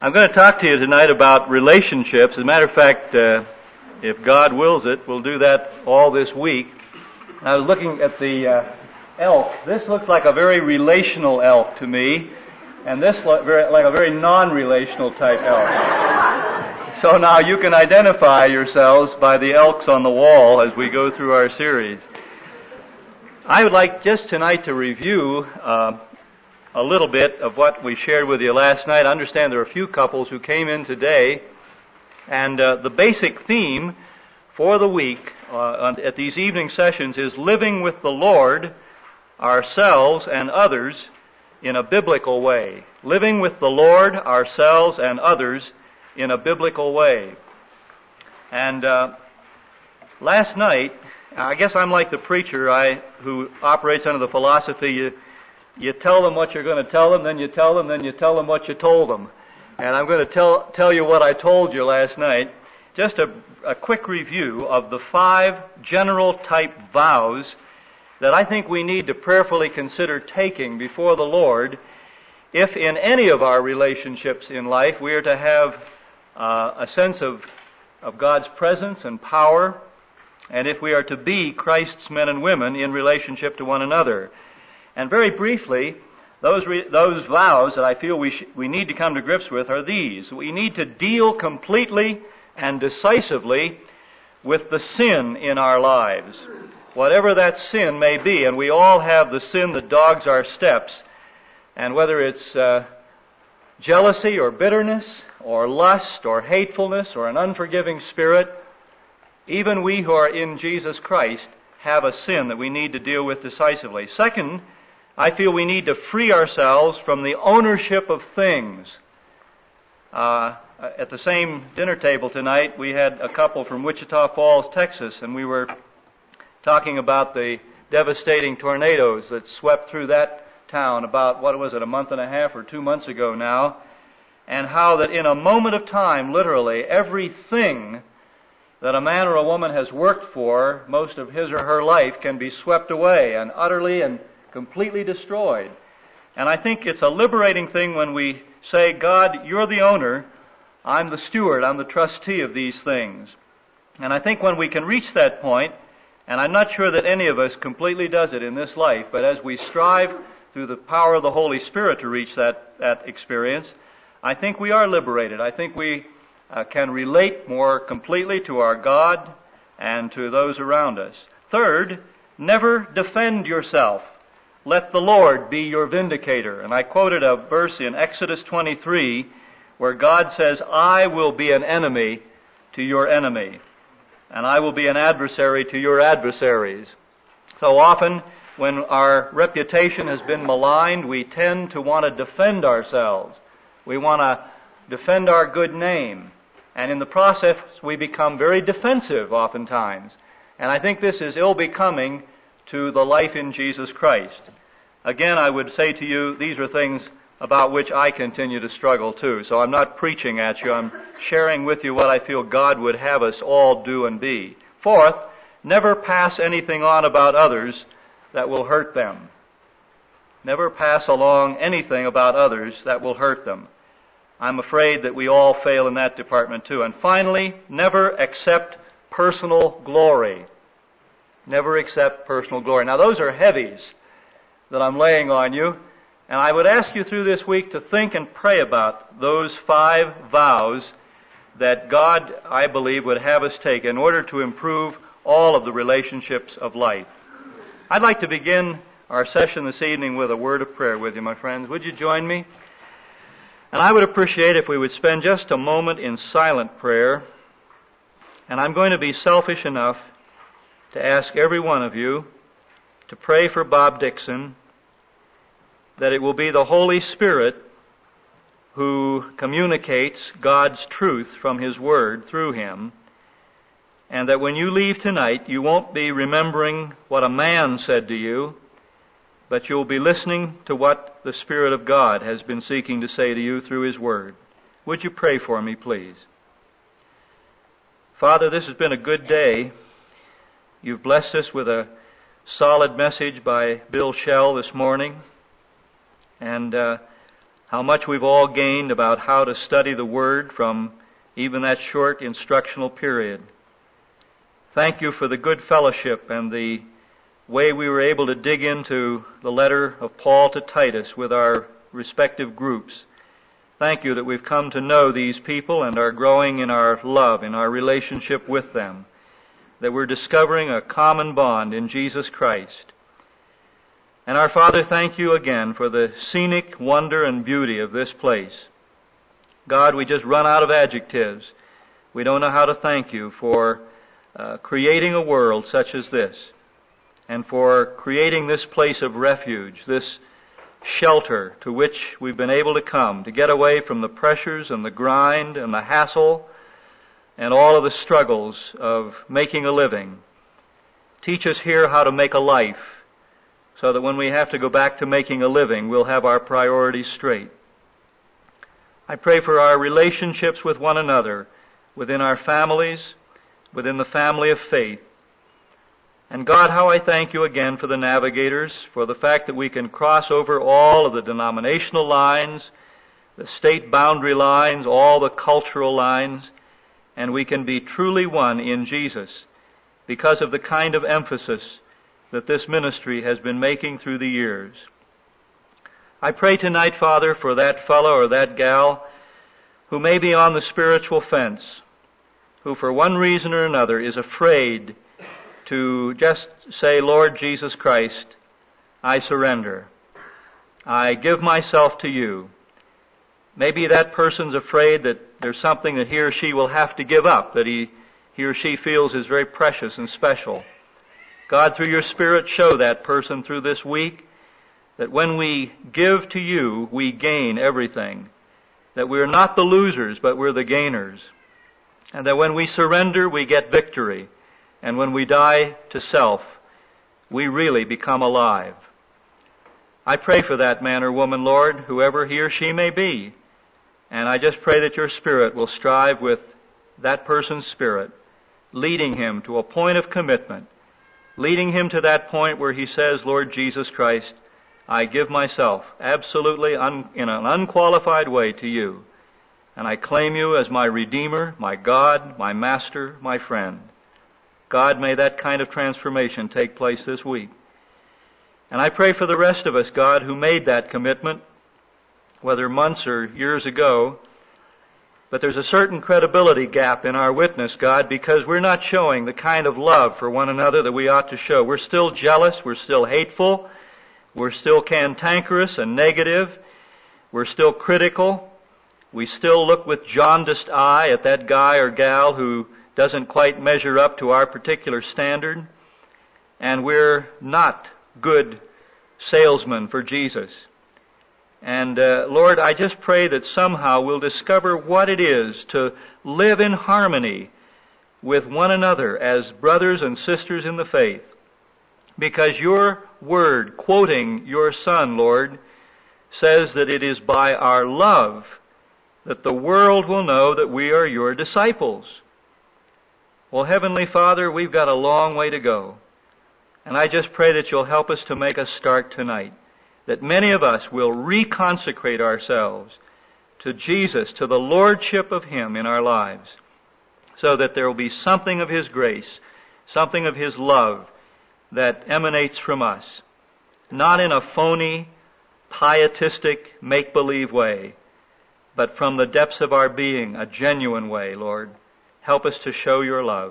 I'm going to talk to you tonight about relationships. As a matter of fact, if God wills it, we'll do that all this week. I was looking at the elk. This looks like a very relational elk to me, and this looks like a very non-relational type elk. So now you can identify yourselves by the elks on the wall as we go through our series. I would like just tonight to review a little bit of what we shared with you last night. I understand there are a few couples who came in today, and the basic theme for the week at these evening sessions is living with the Lord, ourselves, and others in a biblical way. Living with the Lord, ourselves, and others in a biblical way. And last night, I guess I'm like the preacher who operates under the philosophy you tell them what you're going to tell them, then you tell them, then you tell them what you told them. And I'm going to tell you what I told you last night. Just a quick review of the 5 general type vows that I think we need to prayerfully consider taking before the Lord if in any of our relationships in life we are to have a sense of God's presence and power, and if we are to be Christ's men and women in relationship to one another. And very briefly, those vows that I feel we need to come to grips with are these. We need to deal completely and decisively with the sin in our lives, whatever that sin may be. And we all have the sin that dogs our steps. And whether it's jealousy or bitterness or lust or hatefulness or an unforgiving spirit, even we who are in Jesus Christ have a sin that we need to deal with decisively. Second, I feel we need to free ourselves from the ownership of things. At the same dinner table tonight, we had a couple from Wichita Falls, Texas, and we were talking about the devastating tornadoes that swept through that town about, a month and a half or 2 months ago now, and how that in a moment of time, literally, everything that a man or a woman has worked for most of his or her life can be swept away and utterly and completely destroyed. And I think it's a liberating thing when we say, God, you're the owner, I'm the steward, I'm the trustee of these things. And I think when we can reach that point, and I'm not sure that any of us completely does it in this life, but as we strive through the power of the Holy Spirit to reach that experience, I think we are liberated. I think we can relate more completely to our God and to those around us. Third, never defend yourself. Let the Lord be your vindicator. And I quoted a verse in Exodus 23 where God says, I will be an enemy to your enemy, and I will be an adversary to your adversaries. So often, when our reputation has been maligned, we tend to want to defend ourselves. We want to defend our good name. And in the process, we become very defensive oftentimes. And I think this is ill-becoming to the life in Jesus Christ. Again, I would say to you, these are things about which I continue to struggle too. So I'm not preaching at you, I'm sharing with you what I feel God would have us all do and be. Fourth, never pass anything on about others that will hurt them. Never pass along anything about others that will hurt them. I'm afraid that we all fail in that department too. And finally, never accept personal glory. Never accept personal glory. Now those are heavies that I'm laying on you, and I would ask you through this week to think and pray about those 5 vows that God, I believe, would have us take in order to improve all of the relationships of life. I'd like to begin our session this evening with a word of prayer with you, my friends. Would you join me? And I would appreciate if we would spend just a moment in silent prayer, and I'm going to be selfish enough to ask every one of you to pray for Bob Dixon, that it will be the Holy Spirit who communicates God's truth from His Word through him, and that when you leave tonight, you won't be remembering what a man said to you, but you'll be listening to what the Spirit of God has been seeking to say to you through His Word. Would you pray for me, please? Father, this has been a good day. You've blessed us with a solid message by Bill Shell this morning. And how much we've all gained about how to study the Word from even that short instructional period. Thank you for the good fellowship and the way we were able to dig into the letter of Paul to Titus with our respective groups. Thank you that we've come to know these people and are growing in our love, in our relationship with them, that we're discovering a common bond in Jesus Christ. And our Father, thank you again for the scenic wonder and beauty of this place. God, we just run out of adjectives. We don't know how to thank you for creating a world such as this, and for creating this place of refuge, this shelter to which we've been able to come, to get away from the pressures and the grind and the hassle and all of the struggles of making a living. Teach us here how to make a life, so that when we have to go back to making a living, we'll have our priorities straight. I pray for our relationships with one another, within our families, within the family of faith. And God, how I thank you again for the navigators, for the fact that we can cross over all of the denominational lines, the state boundary lines, all the cultural lines, and we can be truly one in Jesus because of the kind of emphasis that this ministry has been making through the years. I pray tonight, Father, for that fellow or that gal who may be on the spiritual fence, who for one reason or another is afraid to just say, Lord Jesus Christ, I surrender. I give myself to you. Maybe that person's afraid that there's something that he or she will have to give up, that he or she feels is very precious and special. God, through your Spirit, show that person through this week that when we give to you, we gain everything. That we're not the losers, but we're the gainers. And that when we surrender, we get victory. And when we die to self, we really become alive. I pray for that man or woman, Lord, whoever he or she may be. And I just pray that your Spirit will strive with that person's spirit, leading him to a point of commitment, leading him to that point where he says, Lord Jesus Christ, I give myself absolutely in an unqualified way to you. And I claim you as my Redeemer, my God, my Master, my friend. God, may that kind of transformation take place this week. And I pray for the rest of us, God, who made that commitment, whether months or years ago. But there's a certain credibility gap in our witness, God, because we're not showing the kind of love for one another that we ought to show. We're still jealous. We're still hateful. We're still cantankerous and negative. We're still critical. We still look with jaundiced eye at that guy or gal who doesn't quite measure up to our particular standard. And we're not good salesmen for Jesus. And Lord, I just pray that somehow we'll discover what it is to live in harmony with one another as brothers and sisters in the faith. Because your word, quoting your Son, Lord, says that it is by our love that the world will know that we are your disciples. Well, Heavenly Father, we've got a long way to go. And I just pray that you'll help us to make a start tonight. That many of us will reconsecrate ourselves to Jesus, to the lordship of Him in our lives, so that there will be something of His grace, something of His love that emanates from us, not in a phony, pietistic, make-believe way, but from the depths of our being, a genuine way, Lord. Help us to show your love.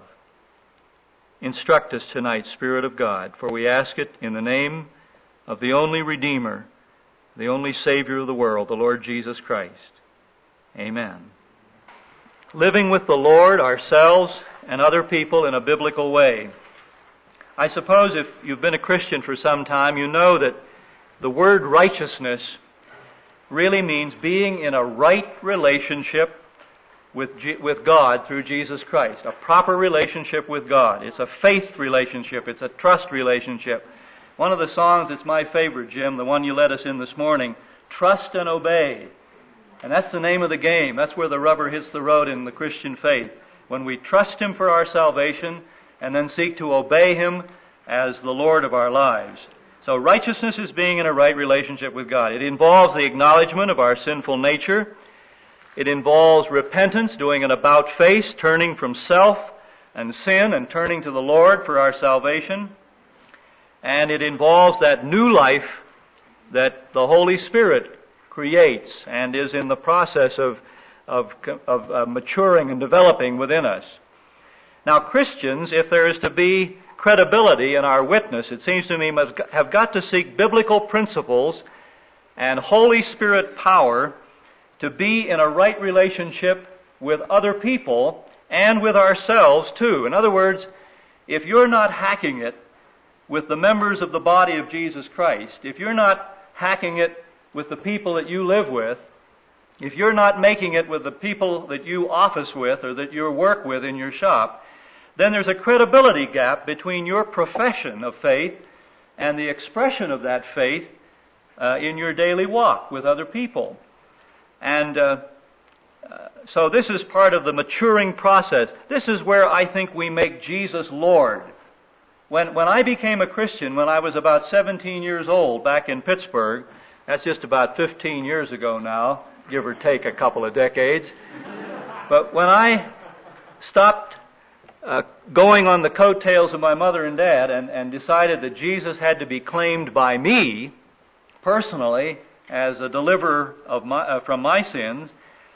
Instruct us tonight, Spirit of God, for we ask it in the name of the only Redeemer, the only Savior of the world, the Lord Jesus Christ. Amen. Living with the Lord, ourselves, and other people in a biblical way. I suppose if you've been a Christian for some time, you know that the word righteousness really means being in a right relationship with God through Jesus Christ. A proper relationship with God. It's a faith relationship. It's a trust relationship. One of the songs that's my favorite, Jim, the one you led us in this morning, Trust and Obey. And that's the name of the game. That's where the rubber hits the road in the Christian faith. When we trust Him for our salvation and then seek to obey Him as the Lord of our lives. So righteousness is being in a right relationship with God. It involves the acknowledgement of our sinful nature. It involves repentance, doing an about-face, turning from self and sin and turning to the Lord for our salvation. And it involves that new life that the Holy Spirit creates and is in the process of maturing and developing within us. Now, Christians, if there is to be credibility in our witness, it seems to me, must have got to seek biblical principles and Holy Spirit power to be in a right relationship with other people and with ourselves too. In other words, if you're not hacking it with the members of the body of Jesus Christ, if you're not hacking it with the people that you live with, if you're not making it with the people that you office with or that you work with in your shop, then there's a credibility gap between your profession of faith and the expression of that faith in your daily walk with other people. And so this is part of the maturing process. This is where I think we make Jesus Lord. When I became a Christian, when I was about 17 years old back in Pittsburgh, that's just about 15 years ago now, give or take a couple of decades. But when I stopped going on the coattails of my mother and dad and decided that Jesus had to be claimed by me personally as a deliverer of from my sins,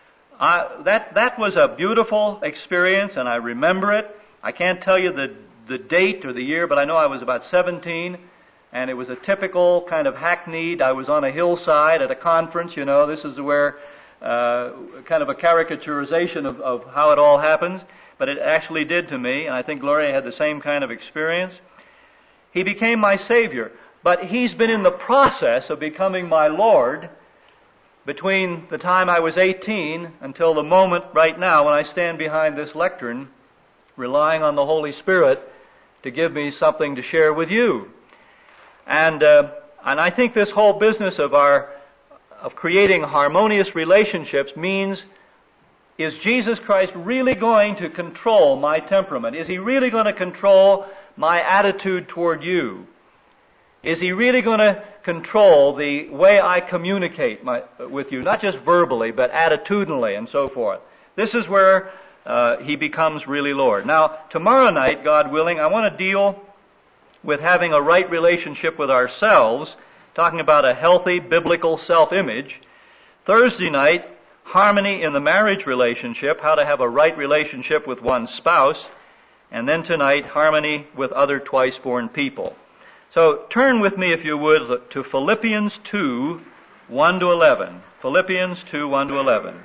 that was a beautiful experience, and I remember it. I can't tell you the date or the year, but I know I was about 17, and it was a typical kind of hackneyed. I was on a hillside at a conference. This is where kind of a caricaturization of how it all happens. But it actually did to me, and I think Gloria had the same kind of experience. He became my Savior, but He's been in the process of becoming my Lord between the time I was 18 until the moment right now when I stand behind this lectern, relying on the Holy Spirit to give me something to share with you. And I think this whole business of creating harmonious relationships means, is Jesus Christ really going to control my temperament? Is He really going to control my attitude toward you? Is He really going to control the way I communicate with you, not just verbally, but attitudinally and so forth? This is where He becomes really Lord. Now, tomorrow night, God willing, I want to deal with having a right relationship with ourselves, talking about a healthy biblical self-image. Thursday night, harmony in the marriage relationship, how to have a right relationship with one's spouse, and then tonight, harmony with other twice-born people. So turn with me, if you would, to Philippians 2, 1 to 11. Philippians 2, 1 to 11.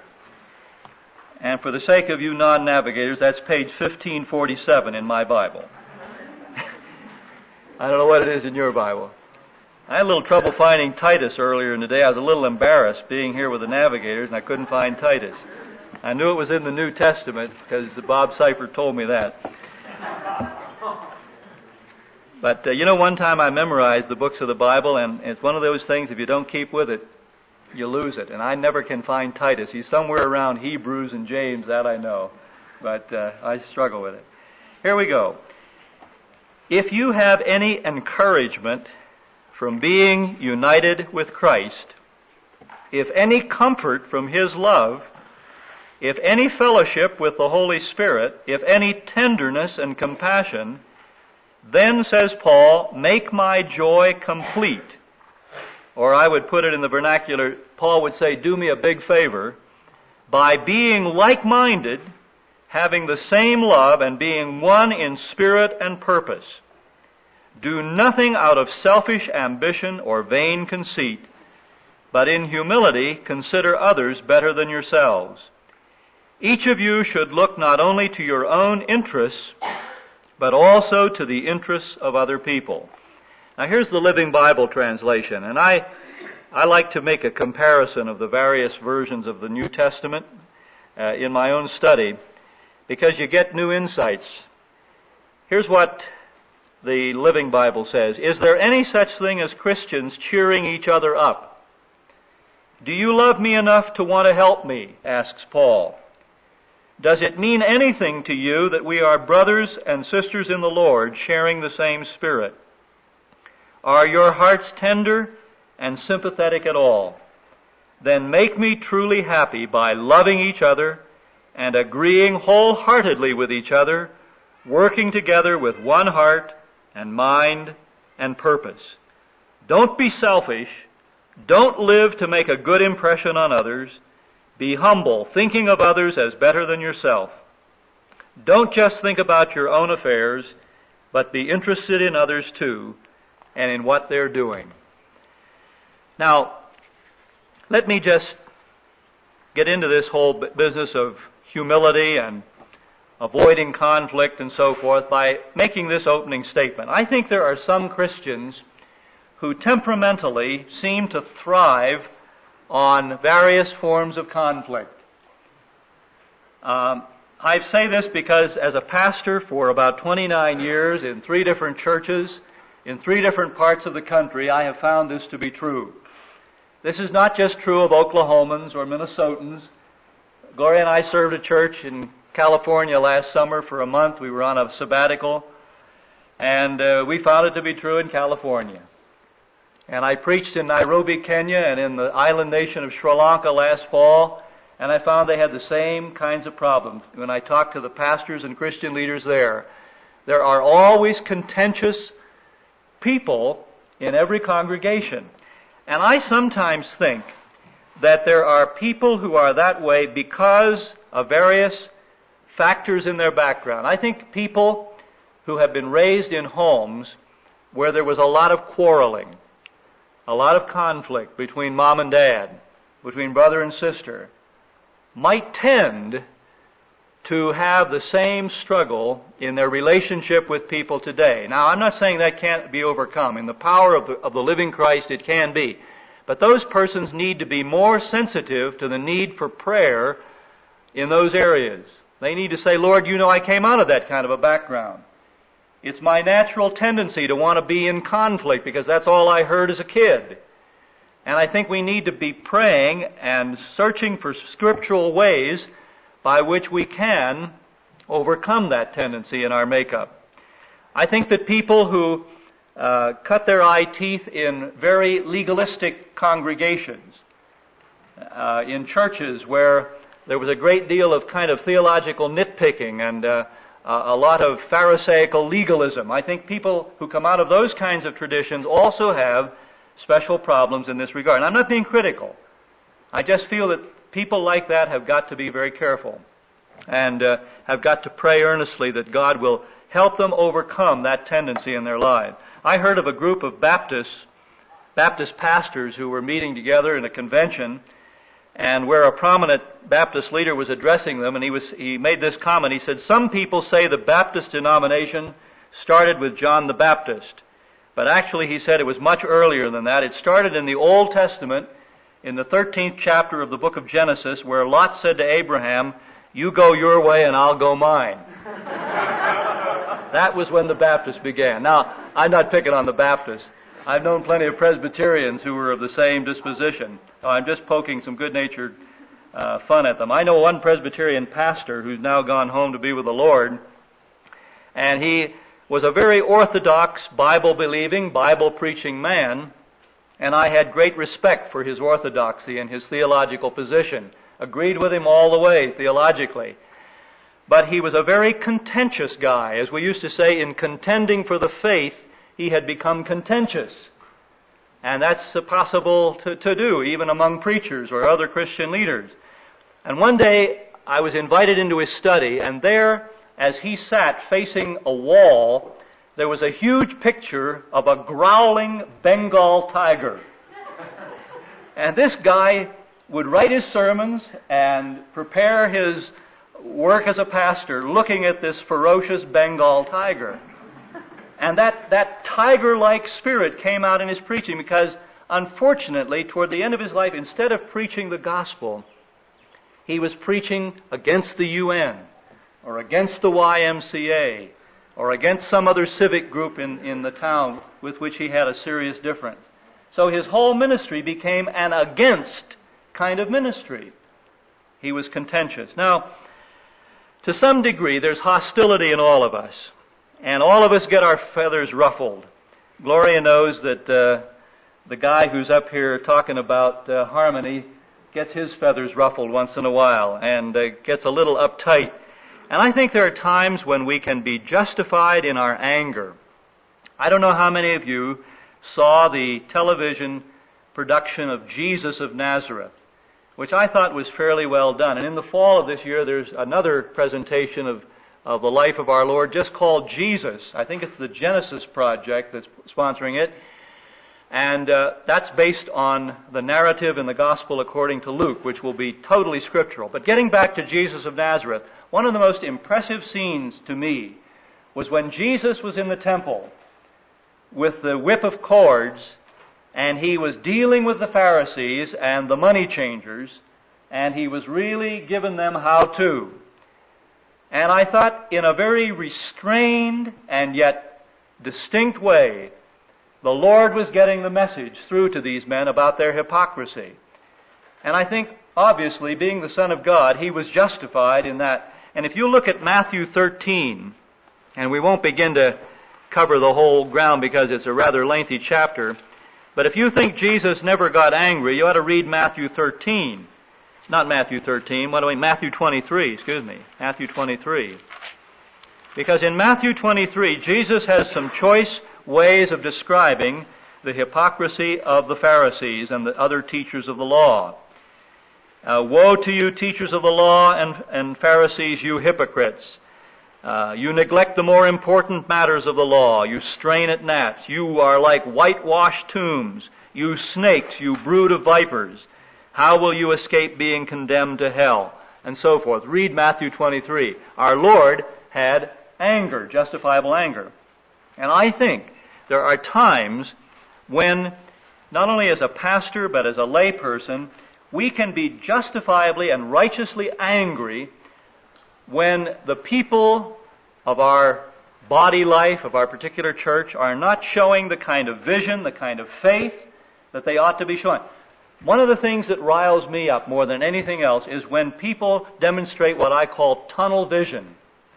And for the sake of you non-navigators, that's page 1547 in my Bible. I don't know what it is in your Bible. I had a little trouble finding Titus earlier in the day. I was a little embarrassed being here with the navigators, and I couldn't find Titus. I knew it was in the New Testament because Bob Seifert told me that. But, one time I memorized the books of the Bible, and it's one of those things, if you don't keep with it, you lose it. And I never can find Titus. He's somewhere around Hebrews and James, that I know. But I struggle with it. Here we go. If you have any encouragement from being united with Christ, if any comfort from His love, if any fellowship with the Holy Spirit, if any tenderness and compassion, then, says Paul, make my joy complete. Or I would put it in the vernacular, Paul would say, do me a big favor, by being like-minded, having the same love, and being one in spirit and purpose. Do nothing out of selfish ambition or vain conceit, but in humility consider others better than yourselves. Each of you should look not only to your own interests, but also to the interests of other people. Now here's the Living Bible translation, and I like to make a comparison of the various versions of the New Testament in my own study, because you get new insights. Here's what the Living Bible says. Is there any such thing as Christians cheering each other up? Do you love me enough to want to help me? Asks Paul. Does it mean anything to you that we are brothers and sisters in the Lord, sharing the same Spirit? Are your hearts tender and sympathetic at all? Then make me truly happy by loving each other and agreeing wholeheartedly with each other, working together with one heart and mind and purpose. Don't be selfish. Don't live to make a good impression on others. Be humble, thinking of others as better than yourself. Don't just think about your own affairs, but be interested in others too, and in what they're doing. Now, let me just get into this whole business of humility and avoiding conflict and so forth by making this opening statement. I think there are some Christians who temperamentally seem to thrive on various forms of conflict. I say this because as a pastor for about 29 years in 3 different churches, in 3 different parts of the country, I have found this to be true. This is not just true of Oklahomans or Minnesotans. Gloria and I served a church in California last summer for a month. We were on a sabbatical, and we found it to be true in California. And I preached in Nairobi, Kenya, and in the island nation of Sri Lanka last fall, and I found they had the same kinds of problems. When I talked to the pastors and Christian leaders there are always contentious people in every congregation. And I sometimes think that there are people who are that way because of various factors in their background. I think people who have been raised in homes where there was a lot of quarreling, a lot of conflict between mom and dad, between brother and sister, might tend to have the same struggle in their relationship with people today. Now, I'm not saying that can't be overcome. In the power of the living Christ, it can be. But those persons need to be more sensitive to the need for prayer in those areas. They need to say, Lord, you know I came out of that kind of a background. It's my natural tendency to want to be in conflict because that's all I heard as a kid. And I think we need to be praying and searching for scriptural ways by which we can overcome that tendency in our makeup. I think that people who cut their eye teeth in very legalistic congregations, in churches where there was a great deal of kind of theological nitpicking and a lot of Pharisaical legalism. I think people who come out of those kinds of traditions also have special problems in this regard. And I'm not being critical. I just feel that people like that have got to be very careful and have got to pray earnestly that God will help them overcome that tendency in their lives. I heard of a group of Baptist pastors who were meeting together in a convention, and where a prominent Baptist leader was addressing them, and he made this comment. He said, some people say the Baptist denomination started with John the Baptist. But actually, he said, it was much earlier than that. It started in the Old Testament, in the 13th chapter of the book of Genesis, where Lot said to Abraham, you go your way and I'll go mine. That was when the Baptists began. Now, I'm not picking on the Baptists. I've known plenty of Presbyterians who were of the same disposition. I'm just poking some good-natured fun at them. I know one Presbyterian pastor who's now gone home to be with the Lord, and he was a very orthodox, Bible-believing, Bible-preaching man, and I had great respect for his orthodoxy and his theological position. Agreed with him all the way, theologically. But he was a very contentious guy. As we used to say, in contending for the faith, he had become contentious. And that's possible to do, even among preachers or other Christian leaders. And one day, I was invited into his study, and there, as he sat facing a wall, there was a huge picture of a growling Bengal tiger. And this guy would write his sermons and prepare his work as a pastor looking at this ferocious Bengal tiger. And that tiger-like spirit came out in his preaching because, unfortunately, toward the end of his life, instead of preaching the gospel, he was preaching against the UN or against the YMCA or against some other civic group in the town with which he had a serious difference. So his whole ministry became an against kind of ministry. He was contentious. Now, to some degree, there's hostility in all of us. And all of us get our feathers ruffled Gloria knows that the guy who's up here talking about harmony gets his feathers ruffled once in a while and gets a little uptight. And I think there are times when we can be justified in our anger. I don't know how many of you saw the television production of Jesus of Nazareth, which I thought was fairly well done. And in the fall of this year, there's another presentation of the life of our Lord, just called Jesus. I think it's the Genesis Project that's sponsoring it. And that's based on the narrative in the Gospel according to Luke, which will be totally scriptural. But getting back to Jesus of Nazareth, one of the most impressive scenes to me was when Jesus was in the temple with the whip of cords, and he was dealing with the Pharisees and the money changers, and he was really giving them how to. And I thought, in a very restrained and yet distinct way, the Lord was getting the message through to these men about their hypocrisy. And I think, obviously, being the Son of God, he was justified in that. And if you look at Matthew 13, and we won't begin to cover the whole ground because it's a rather lengthy chapter, but if you think Jesus never got angry, you ought to read Matthew 13. Not Matthew 13, Matthew 23, Matthew 23. Because in Matthew 23, Jesus has some choice ways of describing the hypocrisy of the Pharisees and the other teachers of the law. Woe to you, teachers of the law and Pharisees, you hypocrites! You neglect the more important matters of the law. You strain at gnats. You are like whitewashed tombs. You snakes, you brood of vipers. How will you escape being condemned to hell? And so forth. Read Matthew 23. Our Lord had anger, justifiable anger. And I think there are times when, not only as a pastor, but as a layperson, we can be justifiably and righteously angry when the people of our body life, of our particular church, are not showing the kind of vision, the kind of faith that they ought to be showing. One of the things that riles me up more than anything else is when people demonstrate what I call tunnel vision.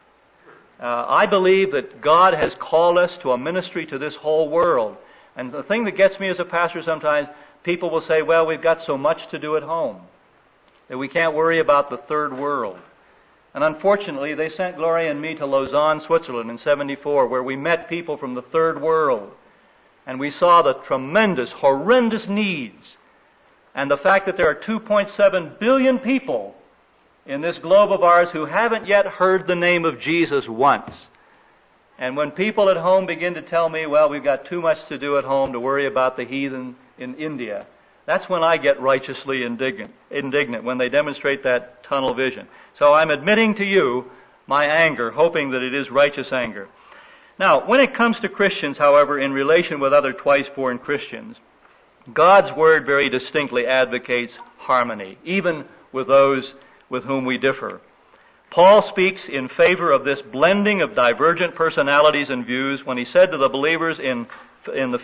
I believe that God has called us to a ministry to this whole world. And the thing that gets me as a pastor sometimes, people will say, well, we've got so much to do at home that we can't worry about the third world. And unfortunately, they sent Gloria and me to Lausanne, Switzerland in '74, where we met people from the third world. And we saw the tremendous, horrendous needs. And the fact that there are 2.7 billion people in this globe of ours who haven't yet heard the name of Jesus once. And when people at home begin to tell me, well, we've got too much to do at home to worry about the heathen in India, that's when I get righteously indignant, when they demonstrate that tunnel vision. So I'm admitting to you my anger, hoping that it is righteous anger. Now, when it comes to Christians, however, in relation with other twice-born Christians, God's Word very distinctly advocates harmony, even with those with whom we differ. Paul speaks in favor of this blending of divergent personalities and views when he said to the believers in the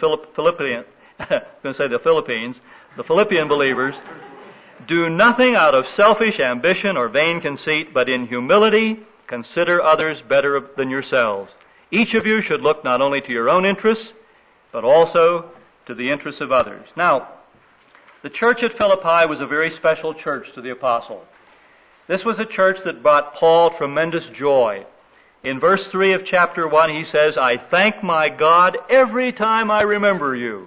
Philippian believers, do nothing out of selfish ambition or vain conceit, but in humility consider others better than yourselves. Each of you should look not only to your own interests, but also to the interests of others. Now, the church at Philippi was a very special church to the apostle. This was a church that brought Paul tremendous joy. In verse 3 of chapter 1, he says, I thank my God every time I remember you.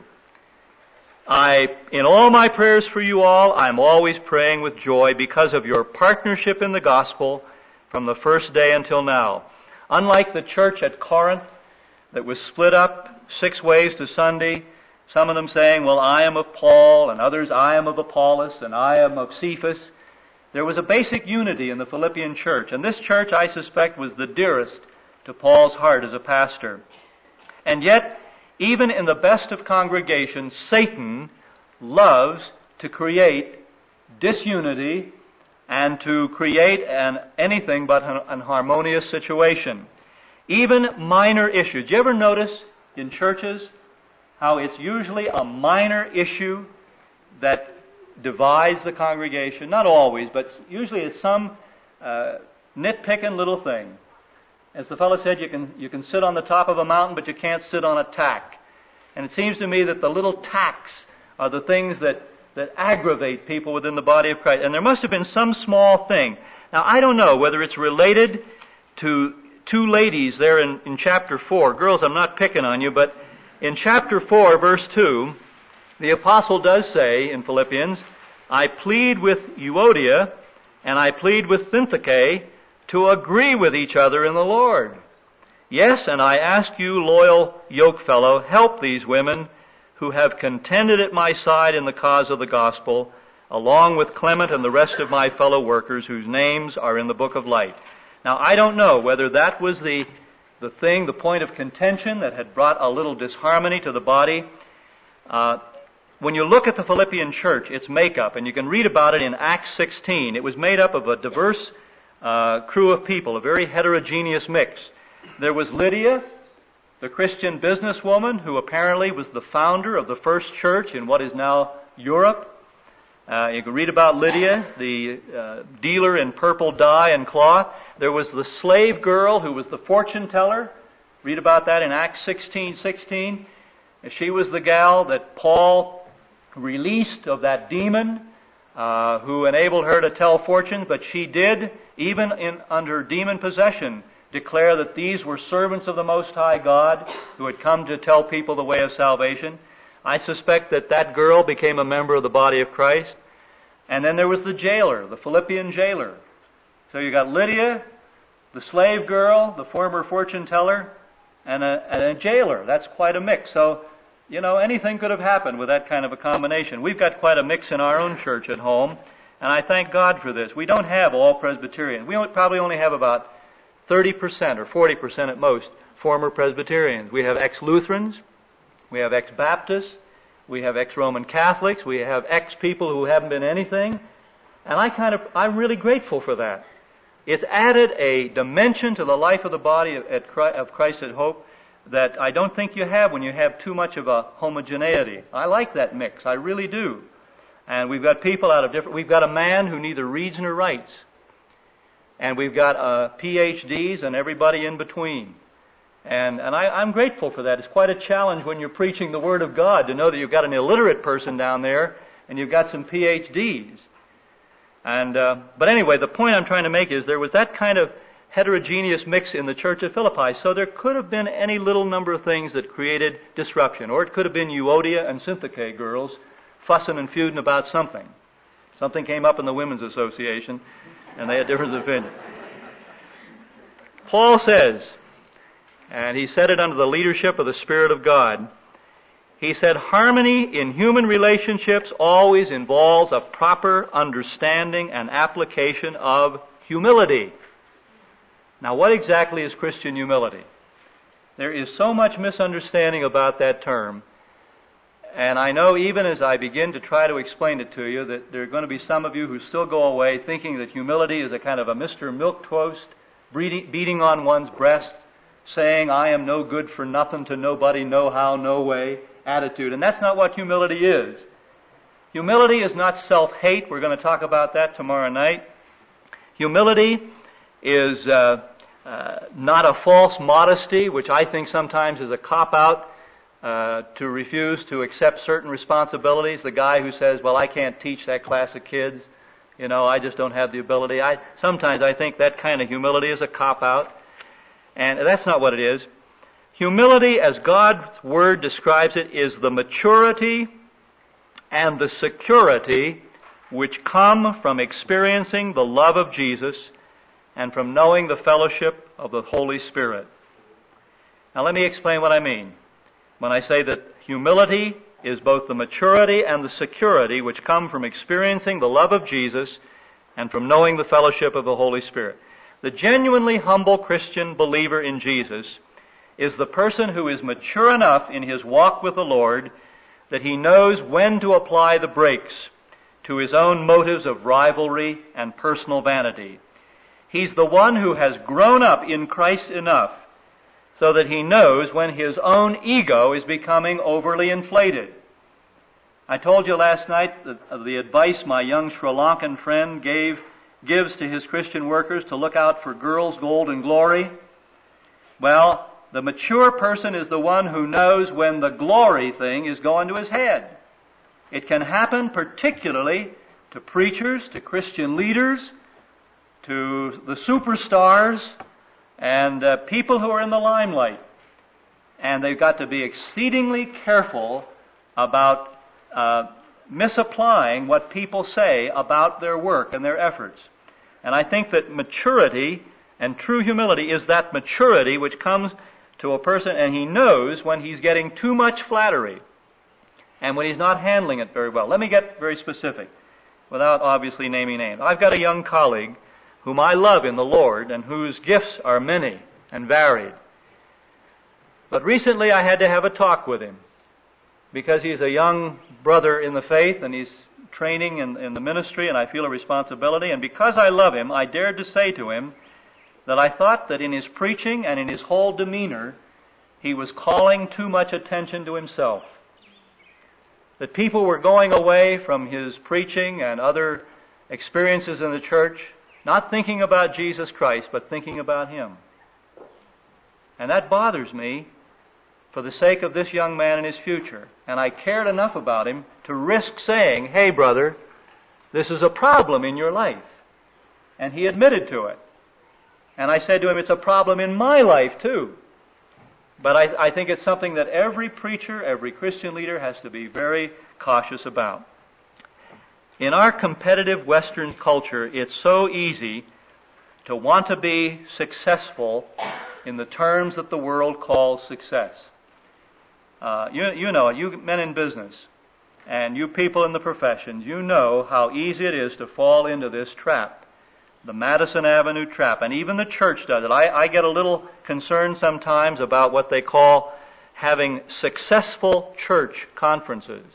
In all my prayers for you all, I'm always praying with joy because of your partnership in the gospel from the first day until now. Unlike the church at Corinth that was split up 6 ways to Sunday, some of them saying, well, I am of Paul, and others, I am of Apollos, and I am of Cephas. There was a basic unity in the Philippian church, and this church, I suspect, was the dearest to Paul's heart as a pastor. And yet, even in the best of congregations, Satan loves to create disunity and to create anything but an harmonious situation. Even minor issues. Do you ever notice in churches how it's usually a minor issue that divides the congregation? Not always, but usually it's some nitpicking little thing. As the fellow said, you can sit on the top of a mountain, but you can't sit on a tack. And it seems to me that the little tacks are the things that aggravate people within the body of Christ. And there must have been some small thing. Now, I don't know whether it's related to two ladies there in chapter 4. Girls, I'm not picking on you, but in chapter 4, verse 2, the apostle does say in Philippians, I plead with Euodia and I plead with Syntyche to agree with each other in the Lord. Yes, and I ask you, loyal yokefellow, help these women who have contended at my side in the cause of the gospel, along with Clement and the rest of my fellow workers whose names are in the book of life. Now, I don't know whether that was the point of contention that had brought a little disharmony to the body. When you look at the Philippian church, its makeup, and you can read about it in Acts 16, it was made up of a diverse crew of people, a very heterogeneous mix. There was Lydia, the Christian businesswoman, who apparently was the founder of the first church in what is now Europe. You can read about Lydia, the dealer in purple dye and cloth. There was the slave girl who was the fortune teller. Read about that in Acts 16:16. She was the gal that Paul released of that demon who enabled her to tell fortunes, but she did, even under demon possession, declare that these were servants of the Most High God who had come to tell people the way of salvation. I suspect that girl became a member of the body of Christ. And then there was the jailer, the Philippian jailer. So you got Lydia, the slave girl, the former fortune teller, and a jailer. That's quite a mix. So, anything could have happened with that kind of a combination. We've got quite a mix in our own church at home, and I thank God for this. We don't have all Presbyterians. We probably only have about 30% or 40% at most former Presbyterians. We have ex-Lutherans, we have ex-Baptists, we have ex-Roman Catholics, we have ex-people who haven't been anything, and I'm really grateful for that. It's added a dimension to the life of the body of Christ at Hope that I don't think you have when you have too much of a homogeneity. I like that mix, I really do. And we've got people we've got a man who neither reads nor writes. And we've got PhDs and everybody in between. And I'm grateful for that. It's quite a challenge when you're preaching the Word of God to know that you've got an illiterate person down there and you've got some PhDs. But anyway, the point I'm trying to make is there was that kind of heterogeneous mix in the church of Philippi. So there could have been any little number of things that created disruption. Or it could have been Euodia and Syntyche girls fussing and feuding about something. Something came up in the Women's Association and they had different opinions. Paul says, and he said it under the leadership of the Spirit of God, he said, harmony in human relationships always involves a proper understanding and application of humility. Now, what exactly is Christian humility? There is so much misunderstanding about that term, and I know even as I begin to try to explain it to you that there are going to be some of you who still go away thinking that humility is a kind of a Mr. Milquetoast, beating on one's breast, saying, I am no good for nothing to nobody, no how, no way attitude. And that's not what humility is. Humility is not self-hate. We're going to talk about that tomorrow night. Humility is not a false modesty, which I think sometimes is a cop-out to refuse to accept certain responsibilities. The guy who says, well, I can't teach that class of kids. I just don't have the ability. Sometimes I think that kind of humility is a cop-out. And that's not what it is. Humility, as God's Word describes it, is the maturity and the security which come from experiencing the love of Jesus and from knowing the fellowship of the Holy Spirit. Now let me explain what I mean when I say that humility is both the maturity and the security which come from experiencing the love of Jesus and from knowing the fellowship of the Holy Spirit. The genuinely humble Christian believer in Jesus is the person who is mature enough in his walk with the Lord that he knows when to apply the brakes to his own motives of rivalry and personal vanity. He's the one who has grown up in Christ enough so that he knows when his own ego is becoming overly inflated. I told you last night the advice my young Sri Lankan friend gives to his Christian workers to look out for girls, gold, and glory. Well, The mature person is the one who knows when the glory thing is going to his head. It can happen particularly to preachers, to Christian leaders, to the superstars, and people who are in the limelight. And they've got to be exceedingly careful about misapplying what people say about their work and their efforts. And I think that maturity and true humility is that maturity which comes to a person and he knows when he's getting too much flattery and when he's not handling it very well. Let me get very specific without obviously naming names. I've got a young colleague whom I love in the Lord and whose gifts are many and varied. But recently I had to have a talk with him because he's a young brother in the faith and he's training in the ministry, and I feel a responsibility. And because I love him, I dared to say to him that I thought that in his preaching and in his whole demeanor, he was calling too much attention to himself. That people were going away from his preaching and other experiences in the church, not thinking about Jesus Christ, but thinking about him. And that bothers me for the sake of this young man and his future. And I cared enough about him to risk saying, "Hey, brother, this is a problem in your life." And he admitted to it. And I said to him, "It's a problem in my life, too." But I think it's something that every preacher, every Christian leader has to be very cautious about. In our competitive Western culture, it's so easy to want to be successful in the terms that the world calls success. You know, you men in business, and you people in the professions, you know how easy it is to fall into this trap, the Madison Avenue trap, and even the church does it. I get a little concerned sometimes about what they call having successful church conferences.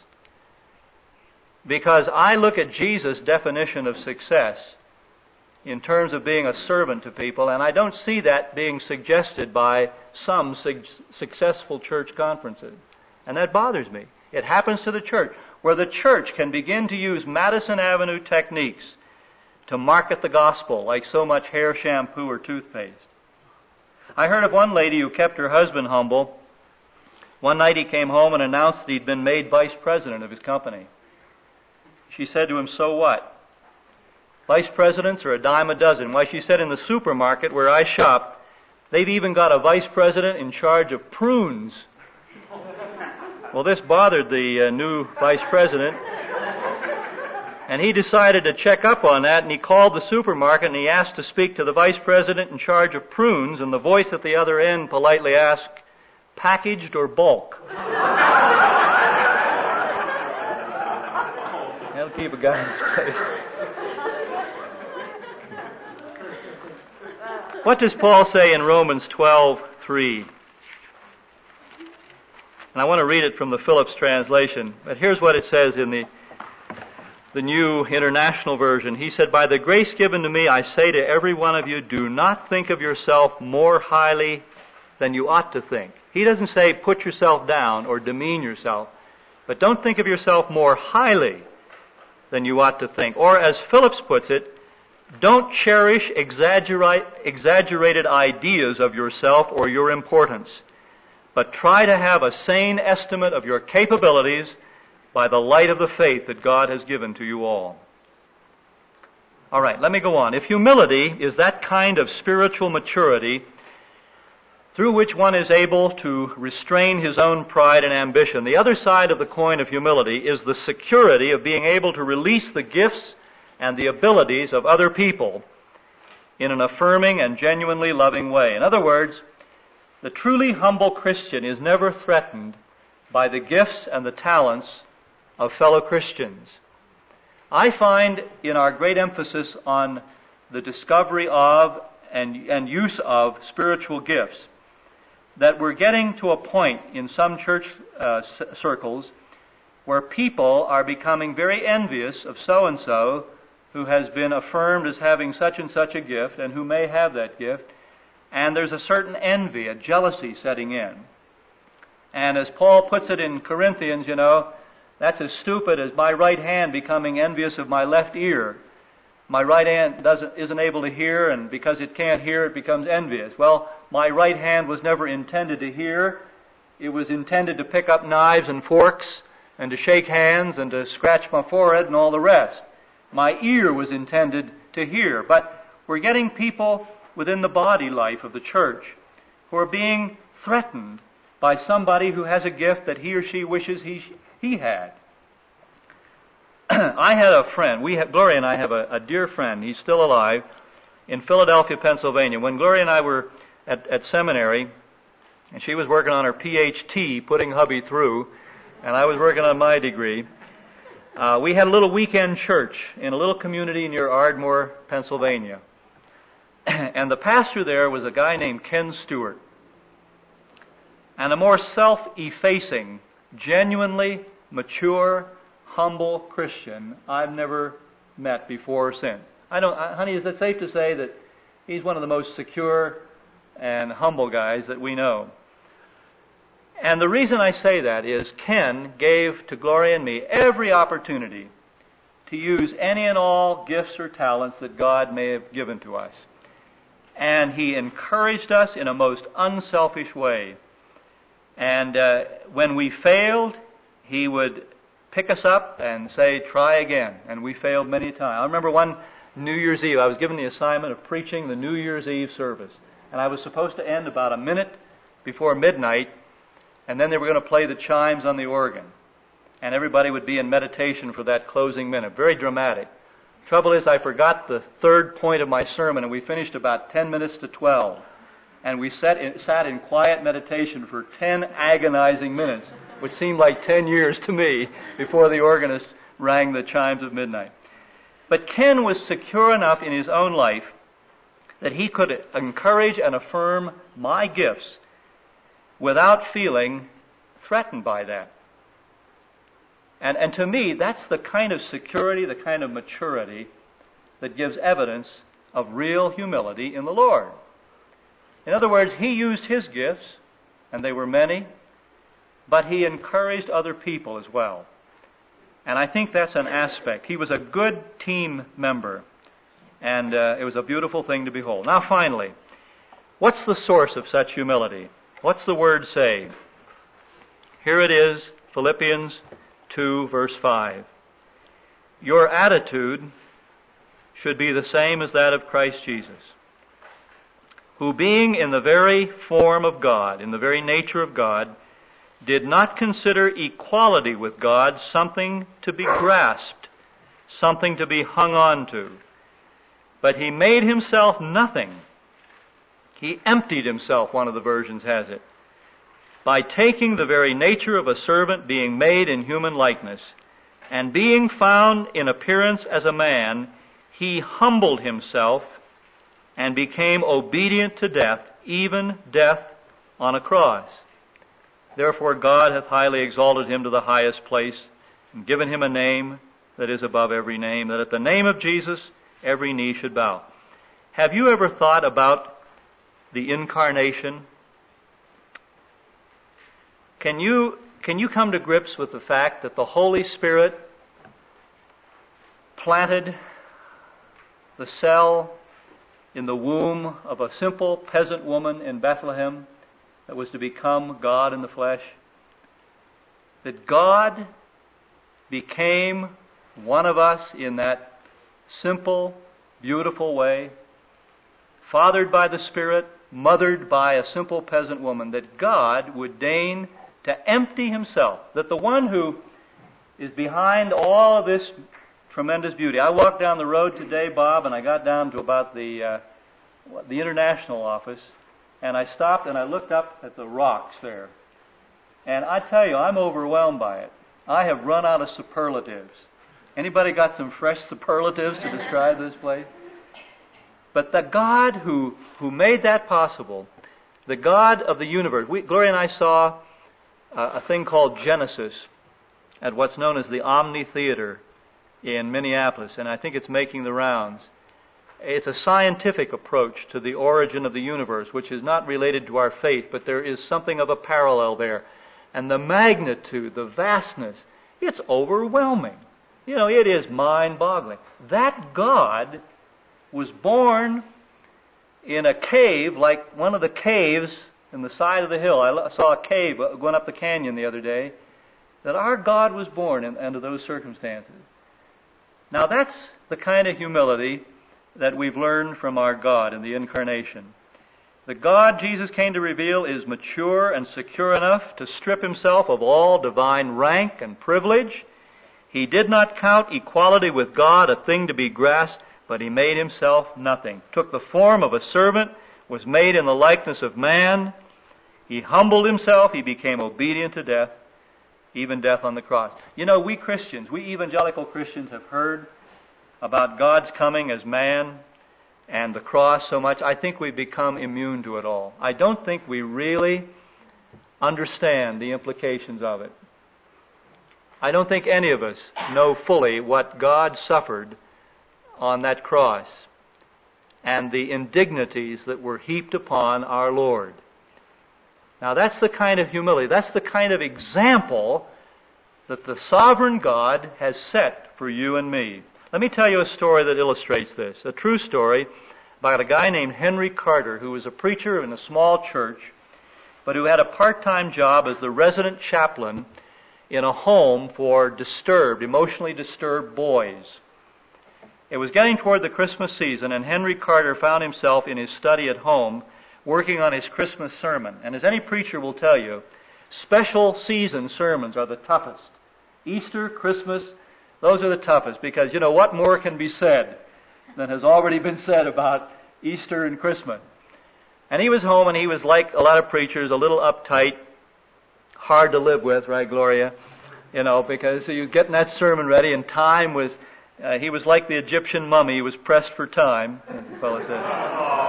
Because I look at Jesus' definition of success in terms of being a servant to people, and I don't see that being suggested by some successful church conferences. And that bothers me. It happens to the church, where the church can begin to use Madison Avenue techniques to market the gospel, like so much hair shampoo or toothpaste. I heard of one lady who kept her husband humble. One night he came home and announced that he'd been made vice president of his company. She said to him, "So what? Vice presidents are a dime a dozen." Why, she said, in the supermarket where I shop, they've even got a vice president in charge of prunes. Well, this bothered the new vice president, and he decided to check up on that, and he called the supermarket and he asked to speak to the vice president in charge of prunes, and the voice at the other end politely asked, "Packaged or bulk?" That'll keep a guy in his place. What does Paul say in Romans 12:3? And I want to read it from the Phillips translation. But here's what it says in the New International Version. He said, "By the grace given to me, I say to every one of you, do not think of yourself more highly than you ought to think." He doesn't say put yourself down or demean yourself, but don't think of yourself more highly than you ought to think. Or as Phillips puts it, don't cherish exaggerated ideas of yourself or your importance, but try to have a sane estimate of your capabilities by the light of the faith that God has given to you all. All right, let me go on. If humility is that kind of spiritual maturity through which one is able to restrain his own pride and ambition, the other side of the coin of humility is the security of being able to release the gifts and the abilities of other people in an affirming and genuinely loving way. In other words, the truly humble Christian is never threatened by the gifts and the talents of fellow Christians. I find in our great emphasis on the discovery of and use of spiritual gifts that we're getting to a point in some church circles where people are becoming very envious of so-and-so who has been affirmed as having such and such a gift and who may have that gift. And there's a certain envy, a jealousy setting in. And as Paul puts it in Corinthians, that's as stupid as my right hand becoming envious of my left ear. my right hand isn't able to hear, and because it can't hear, it becomes envious. Well, my right hand was never intended to hear. It was intended to pick up knives and forks and to shake hands and to scratch my forehead and all the rest. My ear was intended to hear. But we're getting people within the body life of the church who are being threatened by somebody who has a gift that he or she wishes he had. I had a friend. Gloria and I have a dear friend. He's still alive in Philadelphia, Pennsylvania. When Gloria and I were at seminary, and she was working on her PhD, putting hubby through, and I was working on my degree, we had a little weekend church in a little community near Ardmore, Pennsylvania. And the pastor there was a guy named Ken Stewart. And a more self-effacing, genuinely mature, humble Christian I've never met before or since. Honey, is it safe to say that he's one of the most secure and humble guys that we know? And the reason I say that is Ken gave to Gloria and me every opportunity to use any and all gifts or talents that God may have given to us. And he encouraged us in a most unselfish way. And when we failed, he would pick us up and say, try again. And we failed many times. I remember one New Year's Eve, I was given the assignment of preaching the New Year's Eve service. And I was supposed to end about a minute before midnight, and then they were going to play the chimes on the organ. And everybody would be in meditation for that closing minute. Very dramatic. Trouble is, I forgot the third point of my sermon, and we finished about 10 minutes to 12. And we sat in quiet meditation for 10 agonizing minutes, which seemed like 10 years to me, before the organist rang the chimes of midnight. But Ken was secure enough in his own life that he could encourage and affirm my gifts without feeling threatened by that. And to me, that's the kind of security, the kind of maturity that gives evidence of real humility in the Lord. In other words, he used his gifts, and they were many, but he encouraged other people as well. And I think that's an aspect. He was a good team member, and it was a beautiful thing to behold. Now finally, what's the source of such humility? What's the Word say? Here it is, Philippians 2, verse 5. Your attitude should be the same as that of Christ Jesus, who being in the very form of God, in the very nature of God, did not consider equality with God something to be grasped, something to be hung on to. But he made himself nothing. He emptied himself, one of the versions has it, by taking the very nature of a servant, being made in human likeness, and being found in appearance as a man, he humbled himself and became obedient to death, even death on a cross. Therefore God hath highly exalted him to the highest place, and given him a name that is above every name, that at the name of Jesus every knee should bow. Have you ever thought about the incarnation? Can you come to grips with the fact that the Holy Spirit planted the cell in the womb of a simple peasant woman in Bethlehem that was to become God in the flesh? That God became one of us in that simple, beautiful way, fathered by the Spirit, mothered by a simple peasant woman, that God would deign to empty himself, that the one who is behind all of this tremendous beauty. I walked down the road today, Bob, and I got down to about the international office, and I stopped and I looked up at the rocks there. And I tell you, I'm overwhelmed by it. I have run out of superlatives. Anybody got some fresh superlatives to describe this place? But the God who made that possible, the God of the universe. Gloria and I saw a thing called Genesis at what's known as the Omni Theater in Minneapolis, and I think it's making the rounds. It's a scientific approach to the origin of the universe, which is not related to our faith, but there is something of a parallel there. And the magnitude, the vastness, it's overwhelming. It is mind-boggling. That God was born in a cave, like one of the caves in the side of the hill. I saw a cave going up the canyon the other day, that our God was born under those circumstances. Now that's the kind of humility that we've learned from our God in the Incarnation. The God Jesus came to reveal is mature and secure enough to strip himself of all divine rank and privilege. He did not count equality with God a thing to be grasped, but he made himself nothing. Took the form of a servant, was made in the likeness of man. He humbled himself, he became obedient to death, even death on the cross. We Christians, we evangelical Christians have heard about God's coming as man and the cross so much. I think we've become immune to it all. I don't think we really understand the implications of it. I don't think any of us know fully what God suffered on that cross and the indignities that were heaped upon our Lord. Now that's the kind of humility, that's the kind of example that the sovereign God has set for you and me. Let me tell you a story that illustrates this. A true story about a guy named Henry Carter, who was a preacher in a small church, but who had a part-time job as the resident chaplain in a home for emotionally disturbed boys. It was getting toward the Christmas season, and Henry Carter found himself in his study at home working on his Christmas sermon. And as any preacher will tell you, special season sermons are the toughest. Easter, Christmas, those are the toughest, because what more can be said than has already been said about Easter and Christmas. And he was home, and he was like a lot of preachers, a little uptight, hard to live with, right, Gloria? Because he was getting that sermon ready, and time was, he was like the Egyptian mummy, he was pressed for time, the fellow said.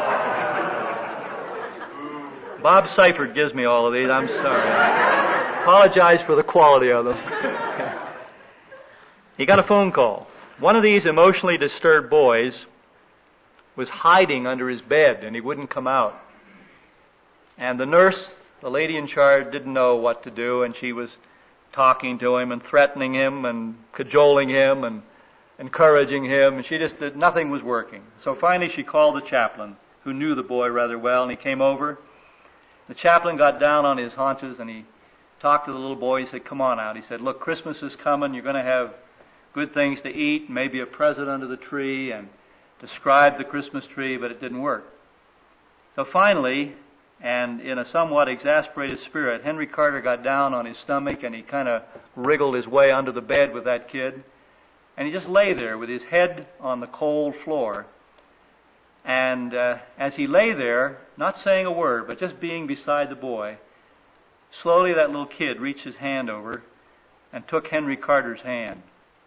Bob Seifert gives me all of these, I'm sorry. I apologize for the quality of them. He got a phone call. One of these emotionally disturbed boys was hiding under his bed, and he wouldn't come out. And the nurse, the lady in charge, didn't know what to do, and she was talking to him and threatening him and cajoling him and encouraging him, and nothing was working. So finally she called the chaplain, who knew the boy rather well, and he came over. The chaplain got down on his haunches, and he talked to the little boy. He said, "Come on out." He said, "Look, Christmas is coming. You're going to have good things to eat, maybe a present under the tree," and described the Christmas tree, but it didn't work. So finally, and in a somewhat exasperated spirit, Henry Carter got down on his stomach, and he kind of wriggled his way under the bed with that kid. And he just lay there with his head on the cold floor. And as he lay there, not saying a word, but just being beside the boy, slowly that little kid reached his hand over and took Henry Carter's hand.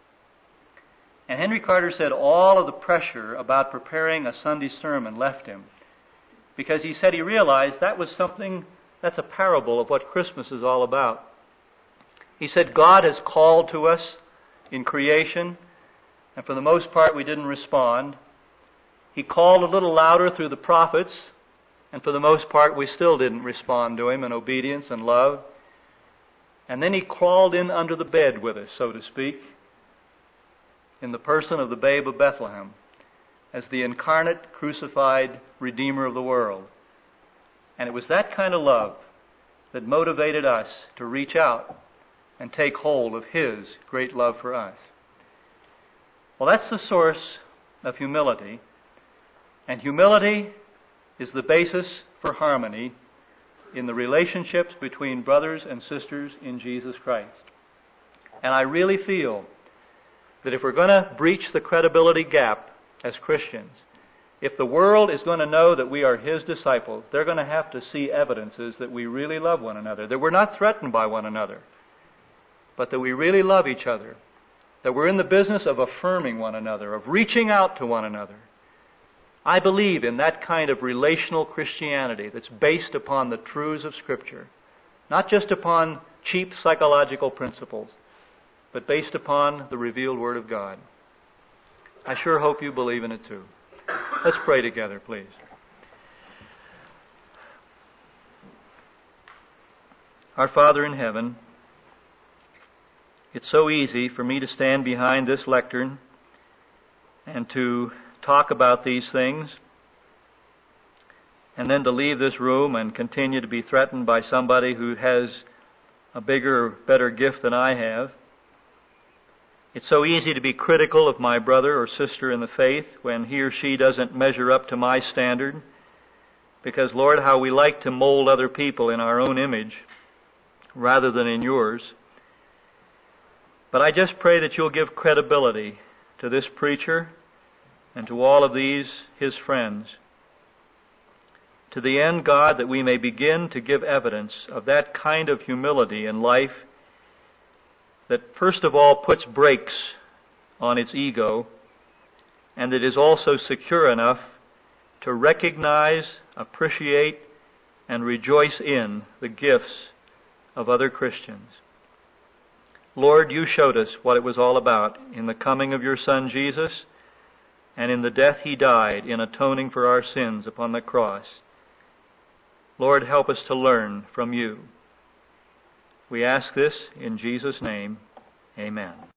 And Henry Carter said all of the pressure about preparing a Sunday sermon left him, because he said he realized that's a parable of what Christmas is all about. He said God has called to us in creation, and for the most part we didn't respond. He called a little louder through the prophets, and for the most part we still didn't respond to him in obedience and love. And then he crawled in under the bed with us, so to speak, in the person of the babe of Bethlehem, as the incarnate, crucified Redeemer of the world. And it was that kind of love that motivated us to reach out and take hold of His great love for us. Well, that's the source of humility. And humility is the basis for harmony in the relationships between brothers and sisters in Jesus Christ. And I really feel that if we're going to breach the credibility gap as Christians, if the world is going to know that we are His disciples, they're going to have to see evidences that we really love one another, that we're not threatened by one another, but that we really love each other, that we're in the business of affirming one another, of reaching out to one another. I believe in that kind of relational Christianity that's based upon the truths of Scripture, not just upon cheap psychological principles, but based upon the revealed Word of God. I sure hope you believe in it too. Let's pray together, please. Our Father in heaven, It's so easy for me to stand behind this lectern and to talk about these things, and then to leave this room and continue to be threatened by somebody who has a bigger, better gift than I have. It's so easy to be critical of my brother or sister in the faith when he or she doesn't measure up to my standard, because, Lord, how we like to mold other people in our own image rather than in yours. But I just pray that you'll give credibility to this preacher and to all of these, his friends, to the end, God, that we may begin to give evidence of that kind of humility in life that first of all puts brakes on its ego, and that is also secure enough to recognize, appreciate, and rejoice in the gifts of other Christians. Lord, you showed us what it was all about in the coming of your Son Jesus, and in the death he died in atoning for our sins upon the cross. Lord, help us to learn from you. We ask this in Jesus' name. Amen.